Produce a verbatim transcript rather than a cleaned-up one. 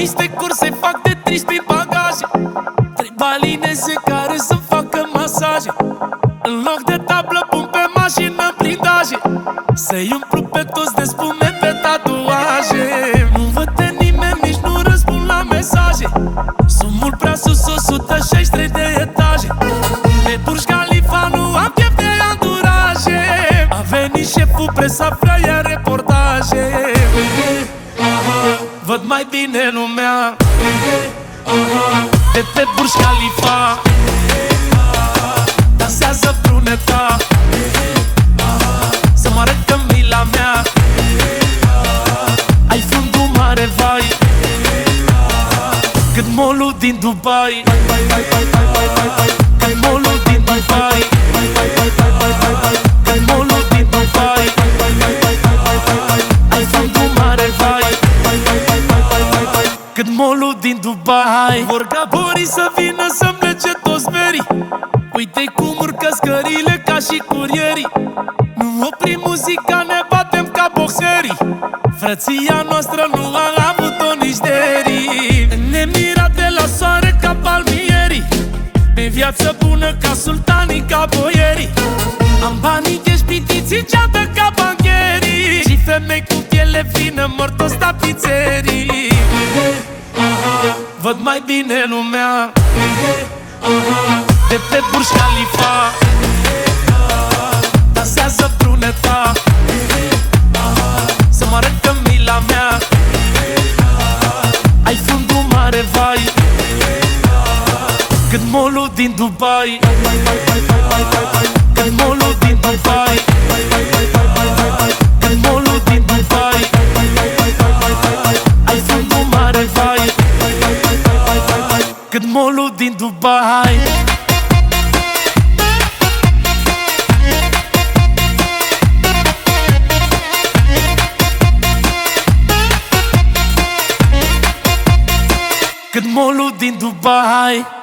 niște curse, fac de treisprezece bagaje. Trei balineze care să facă masaje. În loc de tablă pun pe mașină blindaje. Să-i umplu pe toți de spume pe tatuaje. Nu văd pe nimeni, nici nu răspund la mesaje. Sunt mult prea sus, o sută șaizeci și trei de etaje. Pe Burj Khalifa nu am chef de anduraje. A venit șeful, presa vrea ia reportaje. Văd mai bine lumea de pe Burj Khalifa. Dansează bruneta, să mă arăt că mila mea. Ai fundul mare, vai, cât molul din Dubai. Cât molul din Dubai. Cât molul din Dubai. Ai fundul mare, vai, cât molul din Dubai. Vor ca borii să vină să-mi plece toți berii. Uite cum urcă scările ca și curierii. Nu oprim muzica, ne batem ca boxerii. Frăția noastră nu a avut-o nici derii. Nemirat de la soare ca palmierii. Pe viață bună ca sultanii, ca boierii. Am banii cash, pitiții, ceată ca bancherii. Și femei cu piele fină mor toți tapițerii. Văd mai bine lumea de pe Burj Khalifa. Dansează bruneta, să mă arăt că mila mea. Ai fundul mare, vai, cât molul din Dubai. Cât molul din Dubai. Cât molul din Dubai. Ai fundul mare, vai, cât molul din Dubai. Cât molul din Dubai.